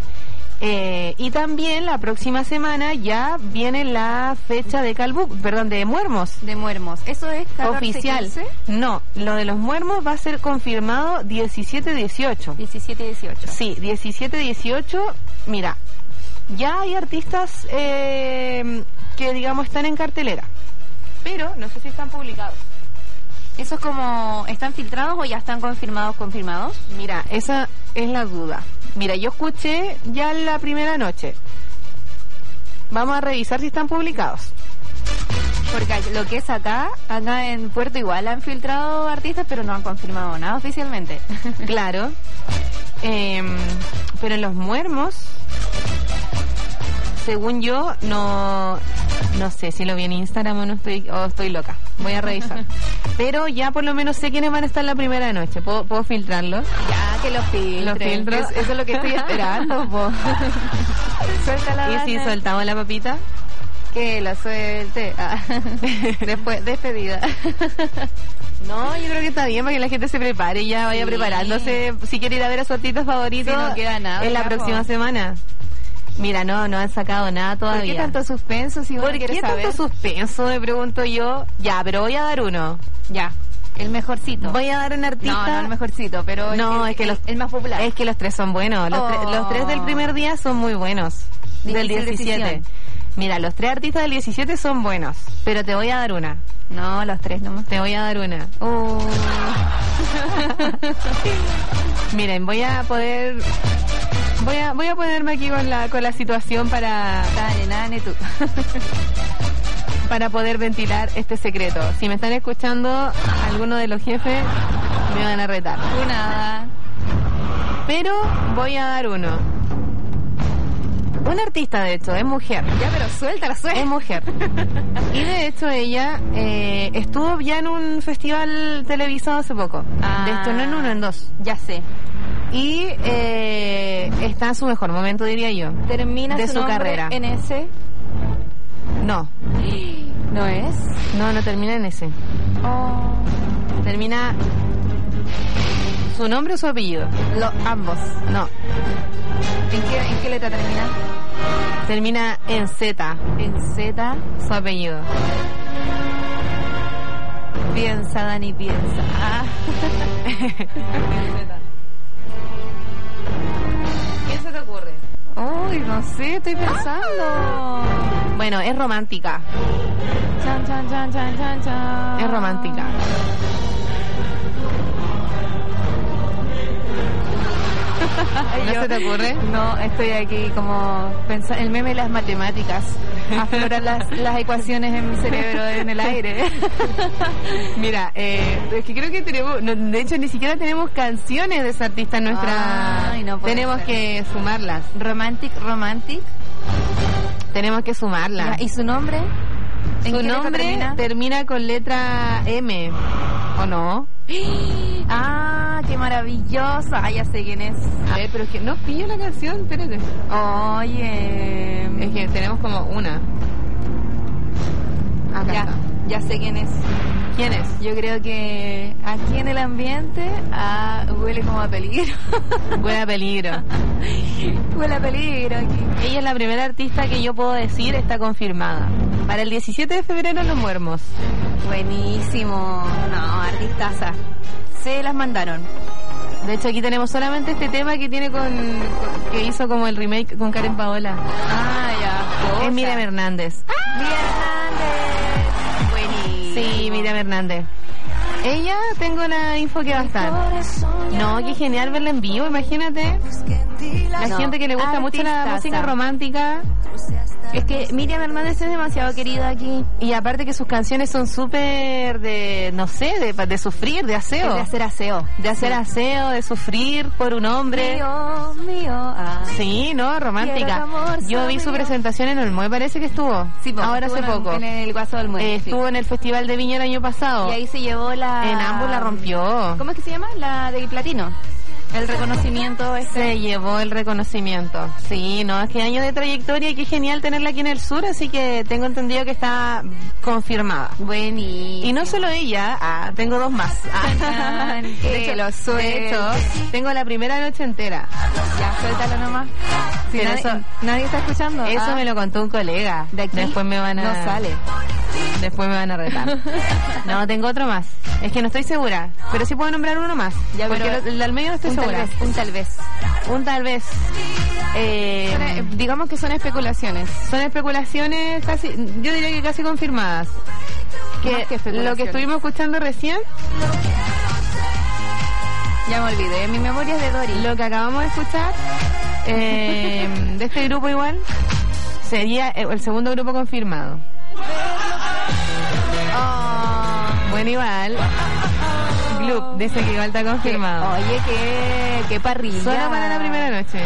Y también la próxima semana ya viene la fecha de de Muermos. De Muermos. ¿Eso es 14, oficial? 15? No, lo de los Muermos va a ser confirmado 17-18. 17-18. Sí, 17-18. Mira, ya hay artistas que digamos están en cartelera, pero no sé si están publicados. ¿Esos como están filtrados o ya están confirmados? Mira, esa es la duda. Mira, yo escuché ya la primera noche. Vamos a revisar si están publicados. Porque lo que es acá en Puerto igual han filtrado artistas, pero no han confirmado nada oficialmente. Claro. Pero en los Muermos, según yo, no sé si lo vi en Instagram o estoy loca. Voy a revisar. Pero ya por lo menos sé quiénes van a estar la primera noche. ¿Puedo filtrarlos? Ya, que los filtren. Los filtro. Eso es lo que estoy esperando, po. Suéltala. ¿Y si soltamos la papita? Que la suelte. Después, despedida. No, yo creo que está bien para que la gente se prepare y ya vaya preparándose. Si quiere ir a ver a su artista favorito, no queda nada, en la próxima semana. Mira, no han sacado nada todavía. ¿Por qué tanto suspenso? Si ¿Por qué tanto suspenso? Me pregunto yo. Ya, pero voy a dar uno. Ya. El mejorcito. Voy a dar un artista. No, el mejorcito, pero el más popular. Es que los tres son buenos. Los tres del primer día son muy buenos. Del 17. Decisión. Mira, los tres artistas del 17 son buenos, pero te voy a dar una. No, los tres nomás. Te voy a dar una. Miren, voy a ponerme aquí con la situación para... Dale, tú. Para poder ventilar este secreto. Si me están escuchando, algunos de los jefes me van a retar. Nada. Pero voy a dar uno. Una artista, de hecho, es mujer. Ya, pero suelta. Es mujer. Y de hecho ella estuvo ya en un festival televisado hace poco. De hecho, no en uno, en dos. Ya sé. Y está en su mejor momento, diría yo. ¿Termina de su carrera en ese? No. ¿No es? No termina en ese. Termina... ¿Su nombre o su apellido? Ambos. No. ¿En qué letra termina? Termina en Z. ¿En Z? Su apellido. Piensa, Dani, piensa. ¿Quién se te ocurre? Uy, no sé, estoy pensando. Bueno, es romántica. Chan. Es romántica. ¿No se te ocurre? No, estoy aquí como pensando, el meme de las matemáticas. Afloran las ecuaciones en mi cerebro en el aire. Mira, es que creo que tenemos, de hecho ni siquiera tenemos canciones de esa artista en nuestra... Ay, no tenemos que sumarlas. Romantic. Tenemos que sumarlas. ¿Y su nombre? Su nombre termina con letra M, ¿o no? ¡Ah, qué maravillosa! Ya sé quién es. A ver, pero es que no pillo la canción, espérate. Oye. Es que tenemos como una. Acá está. Ya sé quién es. ¿Quién es? Yo creo que aquí en el ambiente huele como a peligro. Huele a peligro. Huele a peligro aquí. Ella es la primera artista que yo puedo decir está confirmada. Para el 17 de febrero en Los Muermos. Buenísimo. No, artistaza. Se las mandaron. De hecho, aquí tenemos solamente este tema que tiene que hizo como el remake con Karen Paola. Ya. Es Miriam Hernández. Sí, Miriam Hernández. Ella, tengo una info que va a estar. No, qué genial verla en vivo, imagínate. La gente que le gusta mucho la música romántica. Es que Miriam Hernández es demasiado querida aquí. Y aparte que sus canciones son súper de, no sé, de sufrir, de aseo. De hacer aseo. De hacer aseo, de sufrir por un hombre. Mío. Sí, ¿no? Romántica. Yo vi su presentación en Olmué, parece que estuvo. Sí, ahora hace poco. En el Guaso del Olmué. Estuvo en el Festival de Viña el año pasado. Y ahí se llevó En ambos la rompió. ¿Cómo es que se llama? La de platino. El reconocimiento se llevó el reconocimiento. Sí, no, es que años de trayectoria y qué genial tenerla aquí en el sur, así que tengo entendido que está confirmada. Buenísimo. Y no solo ella, tengo dos más. De hecho, tengo la primera noche entera. Ya, suéltalo nomás. Si nadie está escuchando. Eso me lo contó un colega. De aquí después me van a... No sale. Después me van a retar. No, tengo otro más. Es que no estoy segura, pero sí puedo nombrar uno más. Ya, porque el del medio no estoy segura. Un tal vez. Digamos que son especulaciones. Son especulaciones casi, yo diría que casi confirmadas. Lo que estuvimos escuchando recién, ya me olvidé, mi memoria es de Dory. lo que acabamos de escuchar de este grupo igual sería el segundo grupo confirmado. Bueno, igual Gloop dice que igual está confirmado. Oye, qué parrilla. Solo para la primera noche.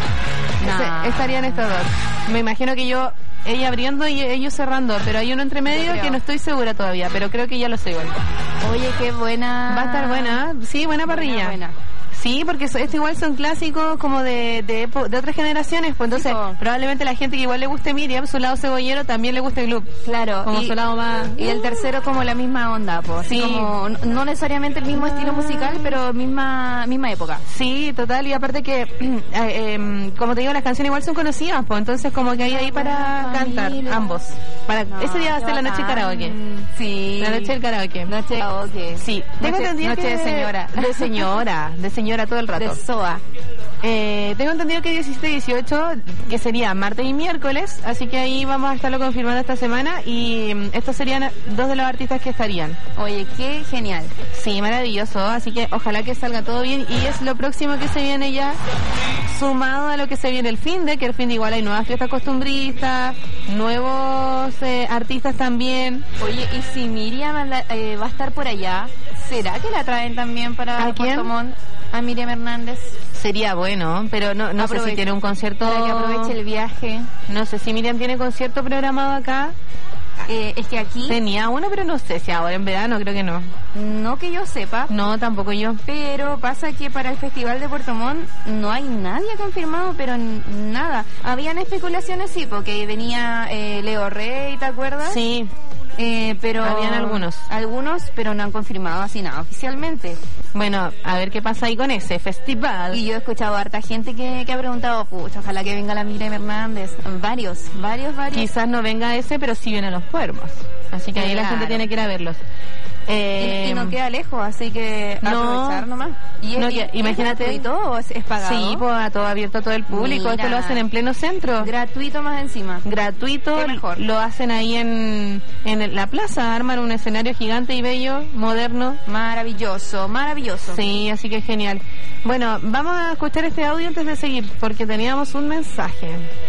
Nah. Estarían estos dos. Me imagino que ella abriendo y ellos cerrando, pero hay uno entre medio que no estoy segura todavía, pero creo que ya lo sé igual. Oye, qué buena. Va a estar buena, sí, buena parrilla. Buena. Sí, porque este igual son clásicos como de otras generaciones, pues entonces probablemente la gente que igual le guste Miriam, su lado cebollero, también le guste Gloop. Claro. Como su lado más... Y el tercero como la misma onda, pues. Sí. Como, no necesariamente el mismo estilo musical, pero misma época. Sí, total, y aparte que, como te digo, las canciones igual son conocidas, pues entonces como que hay ahí para cantar, ambos. Ese día va a ser la noche de karaoke. Sí. La noche del karaoke. Noche de karaoke. Sí. Tengo entendido noche que... de señora. De señora todo el rato. De SOA. Tengo entendido que 17 y 18, que sería martes y miércoles, así que ahí vamos a estarlo confirmando esta semana y estos serían dos de los artistas que estarían. Oye, qué genial. Sí, maravilloso, así que ojalá que salga todo bien y es lo próximo que se viene ya, sumado a lo que se viene el finde, que el finde igual hay nuevas fiestas costumbristas, nuevos artistas también. Oye, y si Miriam va a estar por allá, ¿será que la traen también para ¿A quién? Puerto Montt? A Miriam Hernández. Sería bueno, pero no sé si tiene un concierto... Para que aproveche el viaje. No sé si Miriam tiene concierto programado acá. Es que aquí... Tenía uno, pero no sé si ahora en verano, creo que no. No que yo sepa. No, tampoco yo. Pero pasa que para el Festival de Puerto Montt no hay nadie confirmado, pero nada. Habían especulaciones, sí, porque venía Leo Rey, ¿te acuerdas? Sí. Pero habían algunos, pero no han confirmado así nada oficialmente. Bueno, a ver qué pasa ahí con ese festival. Y yo he escuchado a harta gente que ha preguntado, pucha, ojalá que venga la Miriam Hernández. Varios. Quizás no venga ese, pero sí vienen los cuervos. Así que ahí la gente tiene que ir a verlos. Y no queda lejos, así que aprovechar nomás. ¿Y imagínate, ¿es gratuito o es pagado? Sí, pues todo abierto a todo el público. Esto lo hacen en pleno centro. Gratuito más encima. Gratuito. Lo hacen ahí en la plaza. Arman un escenario gigante y bello, moderno. Maravilloso. Sí, así que genial. Bueno, vamos a escuchar este audio antes de seguir, porque teníamos un mensaje.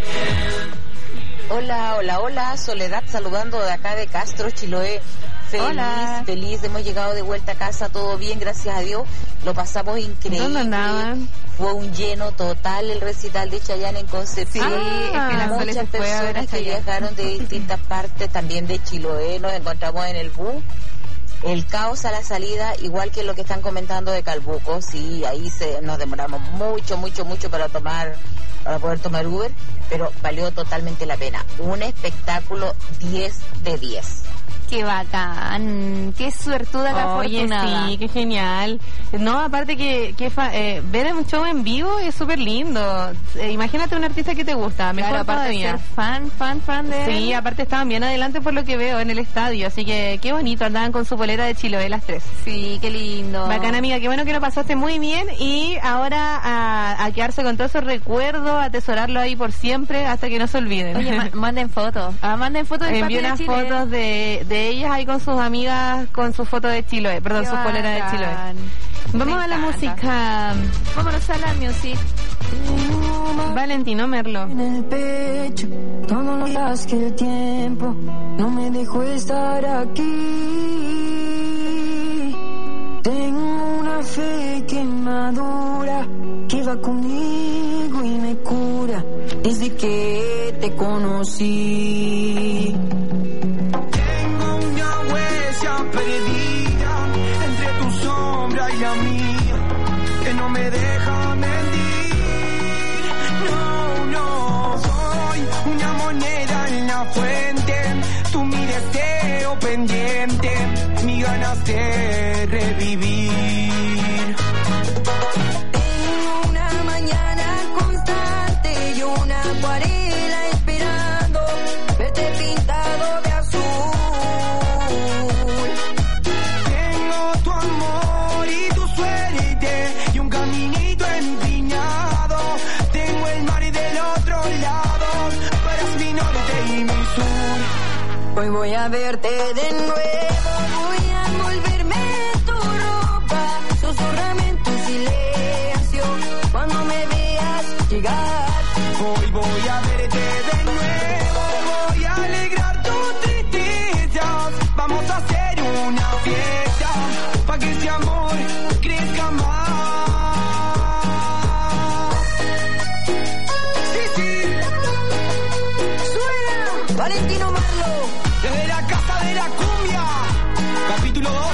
Hola, Soledad saludando de acá de Castro, Chiloé. Feliz, hemos llegado de vuelta a casa, todo bien, gracias a Dios, lo pasamos increíble. ¿Dónde andaban? Fue un lleno total el recital de Chayanne en Concepción. Sí, es que la Sole se fue a ver a personas que Chayanne. viajaron de distintas partes, también de Chiloé, nos encontramos en el bus. El caos a la salida, igual que lo que están comentando de Calbuco, sí, ahí nos demoramos mucho para poder tomar Uber, pero valió totalmente la pena. Un espectáculo 10 de 10. Qué bacán, qué suertuda la afortunada. Sí, qué genial. No, aparte que ver un show en vivo es súper lindo. Imagínate un artista que te gusta, mejor claro, aparte todavía. De ser fan de él. Sí, aparte estaban bien adelante por lo que veo en el estadio, así que qué bonito, andaban con su polera de Chiloé las tres. Sí, qué lindo. Bacán, amiga, qué bueno que lo pasaste muy bien y ahora a quedarse con todos esos recuerdos, a atesorarlo ahí por siempre hasta que no se olviden. Oye, manden fotos. Manden fotos del Envío unas fotos de ellas ahí con sus amigas, con su foto de Chiloé, perdón, su polera de Chiloé. Vamos a la música. Vámonos a la music. Valentino Merlo. En el pecho, todo lo más que el tiempo no me dejó estar aquí. Tengo una fe que madura, que va conmigo y me cura desde que te conocí. Tengo una huella perdida entre tu sombra y la mía, que no me deja mentir. No, soy una moneda en la fuente, tú mi deseo pendiente, mi ganas de revivir. Tengo una mañana constante y una acuarela esperando verte pintado de azul. Tengo tu amor y tu suerte y un caminito empinado. Tengo el mar del otro lado, pero es mi norte y mi sur. Hoy voy a verte de nuevo, voy a envolverme en tu ropa, susurrame en tu silencio cuando me veas llegar. Hoy voy a verte de nuevo, voy a alegrar tus tristezas. Vamos a hacer una fiesta pa' que este amor crezca más. Valentino Marlo, desde la casa de la cumbia, capítulo 2.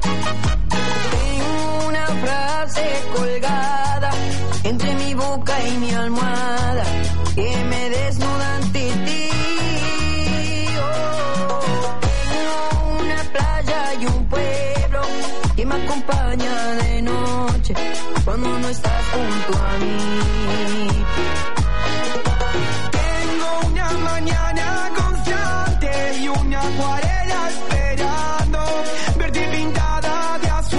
Tengo una frase colgada entre mi boca y mi almohada que me desnuda ante ti. Tengo una playa y un pueblo que me acompaña de noche cuando no estás junto a mí. Tengo una mañana constante y una acuarela esperando verte pintada de azul.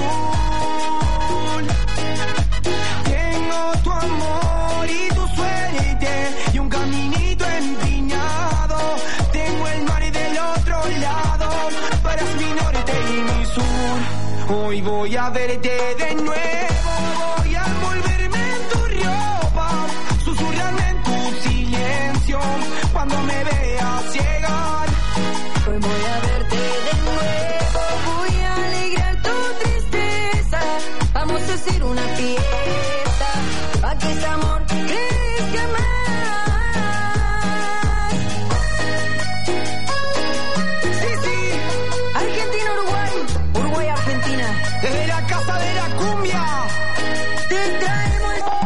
Tengo tu amor y tu suerte y un caminito empinado. Tengo el mar del otro lado, para mi norte y mi sur. Hoy voy a verte de nuevo, voy a envolverme en tu ropa, susurrarme en tu silencio cuando me veas llegar. Hoy voy a verte de nuevo, voy a alegrar tu tristeza. Vamos a hacer una fiesta pa' que ese amor crezca más. Sí, Argentina, Uruguay, Uruguay, Argentina. desde la casa de la cumbia Te traemos el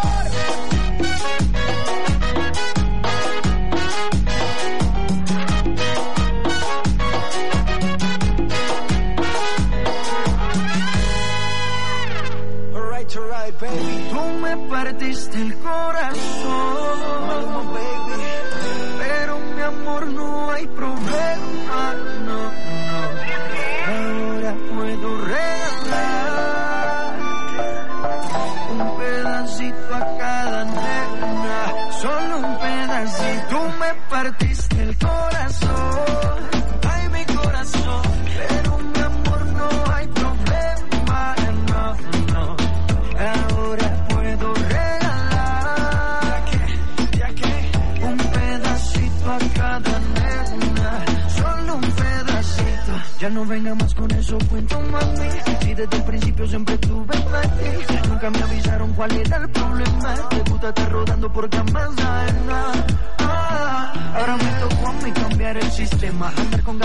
Alright, baby. Tú me partiste el corazón, baby. Pero mi amor, no hay problema, no. Ahora puedo regalar un pedacito a cada nena, solo un pedacito. Tú me partiste el corazón, ay, mi corazón. Pero mi amor, no hay problema, no. Ahora puedo regalar un pedacito a cada nena, solo un pedacito. Ya no venga más con eso, cuento, mami. Si desde el principio siempre tuve ti, nunca me avisaron cuál era el problema. Te gusta estar rodando por camas ajenas. Ahora me tocó a mí cambiar el sistema, andar con